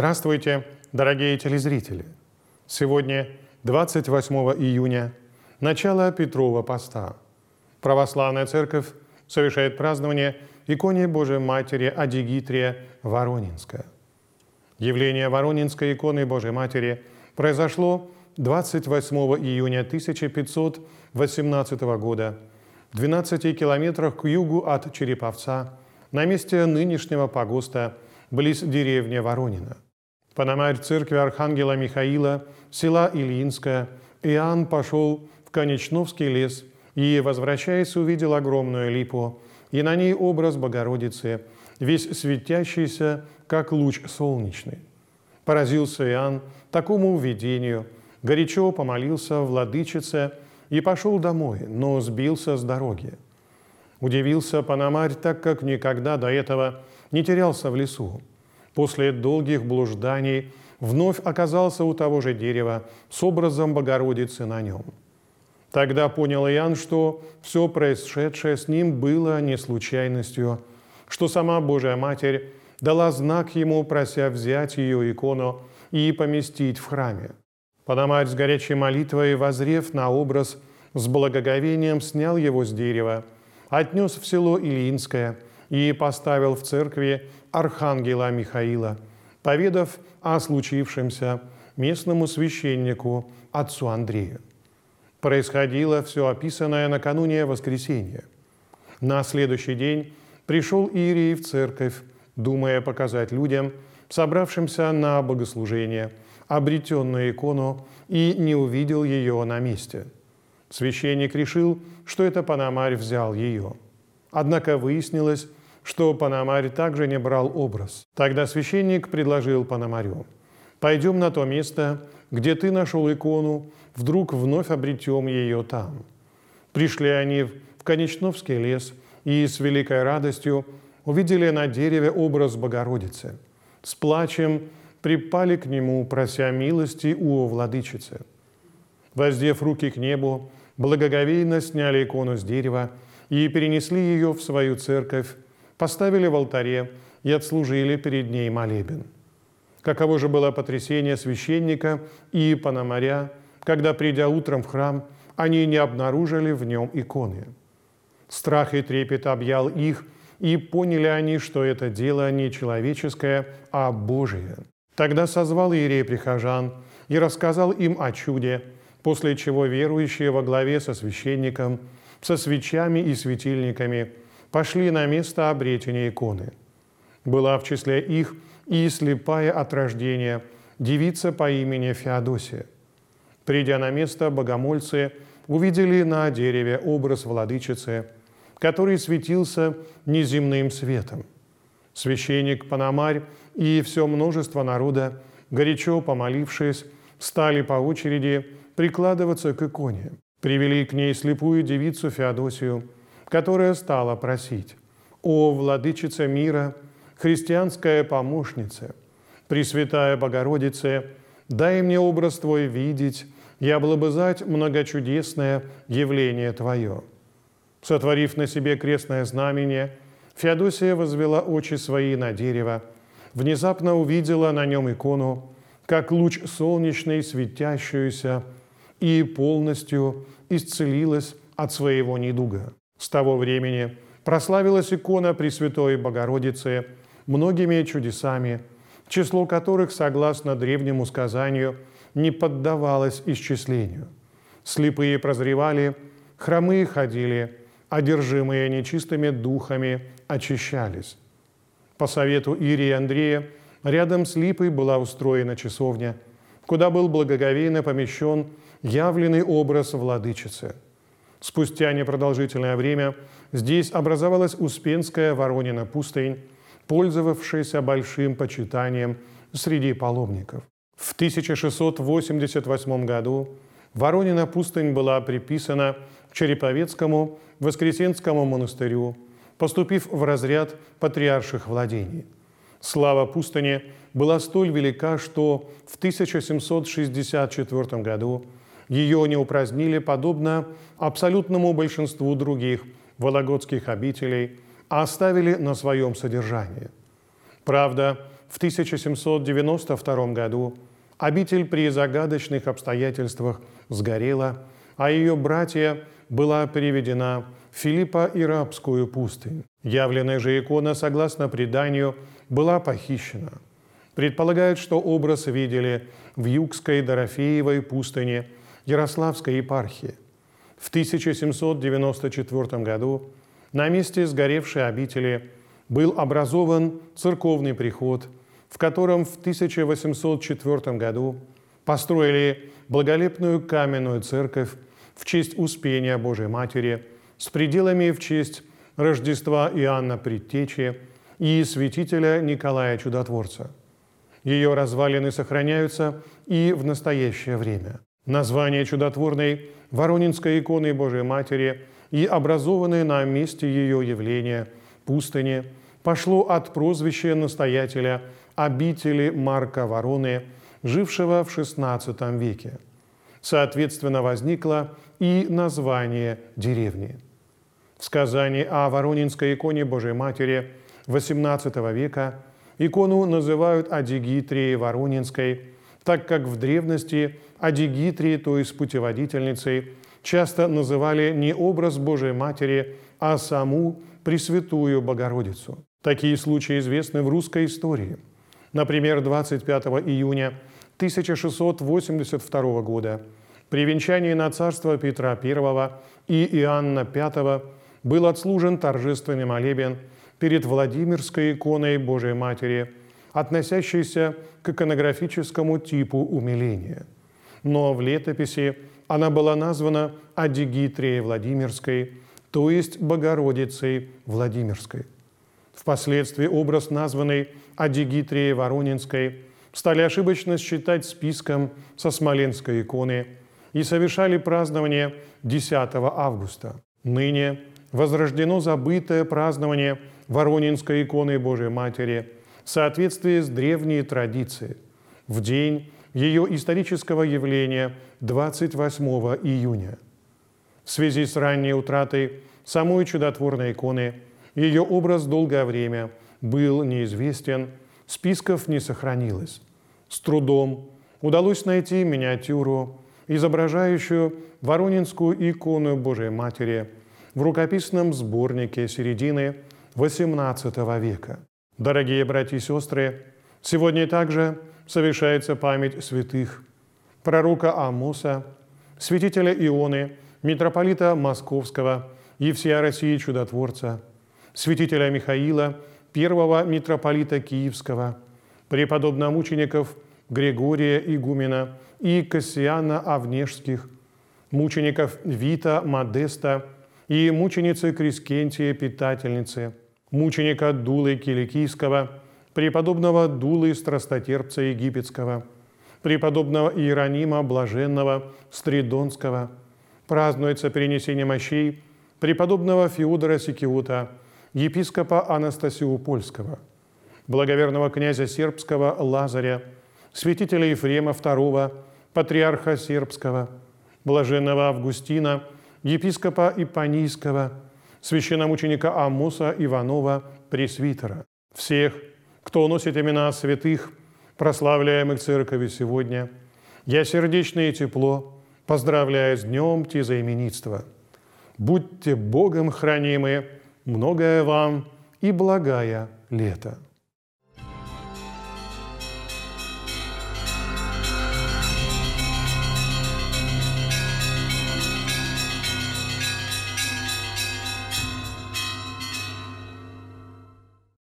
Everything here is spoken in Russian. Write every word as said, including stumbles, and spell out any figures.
Здравствуйте, дорогие телезрители! Сегодня, двадцать восьмого июня, начало Петрова поста. Православная Церковь совершает празднование иконе Божией Матери Адигитрия Воронинская. Явление Воронинской иконы Божией Матери произошло двадцать восьмого июня тысяча пятьсот восемнадцатого года в двенадцати километрах к югу от Череповца на месте нынешнего погоста близ деревни Воронина. Пономарь церкви Архангела Михаила, села Ильинское, Иоанн пошел в Конечновский лес и, возвращаясь, увидел огромную липу, и на ней образ Богородицы, весь светящийся, как луч солнечный. Поразился Иоанн такому видению, горячо помолился Владычице и пошел домой, но сбился с дороги. Удивился Пономарь, так как никогда до этого не терялся в лесу. После долгих блужданий вновь оказался у того же дерева с образом Богородицы на нем. Тогда понял Иоанн, что все происшедшее с ним было не случайностью, что сама Божия Матерь дала знак ему, прося взять ее икону и поместить в храме. Пономарь с горячей молитвой, воззрев на образ, с благоговением снял его с дерева, отнес в село Ильинское и поставил в церкви Архангела Михаила, поведав о случившемся местному священнику отцу Андрею. Происходило все описанное накануне воскресенья. На следующий день пришел иерей в церковь, думая показать людям, собравшимся на богослужение, обретенную икону, и не увидел ее на месте. Священник решил, что это Пономарь взял ее. Однако выяснилось, что Пономарь также не брал образ. Тогда священник предложил Пономарю: «Пойдем на то место, где ты нашел икону, вдруг вновь обретем ее там». Пришли они в Конечновский лес и с великой радостью увидели на дереве образ Богородицы. С плачем припали к нему, прося милости у Владычицы. Воздев руки к небу, благоговейно сняли икону с дерева и перенесли ее в свою церковь, поставили в алтаре и отслужили перед ней молебен. Каково же было потрясение священника и Пономаря, когда, придя утром в храм, они не обнаружили в нем иконы. Страх и трепет объял их, и поняли они, что это дело не человеческое, а Божие. Тогда созвал иерей прихожан и рассказал им о чуде, после чего верующие во главе со священником, со свечами и светильниками пошли на место обретения иконы. Была в числе их и слепая от рождения девица по имени Феодосия. Придя на место, богомольцы увидели на дереве образ Владычицы, который светился неземным светом. Священник Пономарь и все множество народа, горячо помолившись, стали по очереди прикладываться к иконе. Привели к ней слепую девицу Феодосию, которая стала просить: «О, Владычица мира, христианская помощница, Пресвятая Богородице, дай мне образ Твой видеть и облобызать многочудесное явление Твое». Сотворив на себе крестное знамение, Феодосия возвела очи свои на дерево, внезапно увидела на нем икону, как луч солнечный, светящуюся, и полностью исцелилась от своего недуга. С того времени прославилась икона Пресвятой Богородицы многими чудесами, число которых, согласно древнему сказанию, не поддавалось исчислению. Слепые прозревали, хромые ходили, одержимые нечистыми духами очищались. По совету иерея Андрея рядом с липой была устроена часовня, куда был благоговейно помещен явленный образ Владычицы. Спустя непродолжительное время здесь образовалась Успенская Воронина пустынь, пользовавшаяся большим почитанием среди паломников. В тысяча шестьсот восемьдесят восьмом году Воронина пустынь была приписана к Череповецкому Воскресенскому монастырю, поступив в разряд патриарших владений. Слава пустыни была столь велика, что в тысяча семьсот шестьдесят четвёртом году ее не упразднили, подобно абсолютному большинству других вологодских обителей, а оставили на своем содержании. Правда, в тысяча семьсот девяносто втором году обитель при загадочных обстоятельствах сгорела, а ее братья была переведена в Филиппо-Ирапскую пустынь. Явленная же икона, согласно преданию, была похищена. Предполагают, что образ видели в Югской Дорофеевой пустыне Ярославской епархии. В тысяча семьсот девяносто четвёртом году на месте сгоревшей обители был образован церковный приход, в котором в тысяча восемьсот четвёртом году построили благолепную каменную церковь в честь Успения Божией Матери с пределами в честь Рождества Иоанна Предтечи и святителя Николая Чудотворца. Ее развалины сохраняются и в настоящее время. Название чудотворной Воронинской иконы Божией Матери и образованной на месте ее явления пустыни пошло от прозвища настоятеля обители Марка Вороны, жившего в шестнадцатом веке. Соответственно, возникло и название деревни. В сказании о Воронинской иконе Божией Матери восемнадцатого века икону называют Адигитрией Воронинской, так как в древности Адигитрией, то есть путеводительницей, часто называли не образ Божией Матери, а саму Пресвятую Богородицу. Такие случаи известны в русской истории. Например, двадцать пятого июня тысяча шестьсот восемьдесят второго года при венчании на царство Петра Первого и Иоанна Пятого был отслужен торжественный молебен перед Владимирской иконой Божией Матери, относящейся к иконографическому типу умиления. Но в летописи она была названа Адигитрией Владимирской, то есть Богородицей Владимирской. Впоследствии образ, названный Адигитрией Воронинской, стали ошибочно считать списком со Смоленской иконы и совершали празднование десятого августа. Ныне возрождено забытое празднование Воронинской иконы Божией Матери в соответствии с древней традицией в день ее исторического явления двадцать восьмого июня. В связи с ранней утратой самой чудотворной иконы ее образ долгое время был неизвестен, списков не сохранилось. С трудом удалось найти миниатюру, изображающую Воронинскую икону Божией Матери в рукописном сборнике середины восемнадцатого века. Дорогие братья и сестры, сегодня также совершается память святых пророка Амоса, святителя Ионы, митрополита Московского и всея России Чудотворца, святителя Михаила, первого митрополита Киевского, преподобномучеников Григория Игумена и Кассиана Овнежских, мучеников Вита Модеста и мученицы Крискентии Питательницы, мученика Дулы Киликийского, преподобного Дулы Страстотерпца Египетского, преподобного Иеронима Блаженного Стридонского. Празднуется перенесение мощей преподобного Феодора Сикиота, епископа Анастасию Польского, благоверного князя сербского Лазаря, святителя Ефрема Второго, патриарха сербского, блаженного Августина, епископа Ипанийского, священномученика Амоса Иванова, пресвитера. Всех, кто носит имена святых, прославляемых Церковью сегодня, я сердечно и тепло поздравляю с днем тезаименитства. Будьте Богом хранимы, многое вам и благая лето.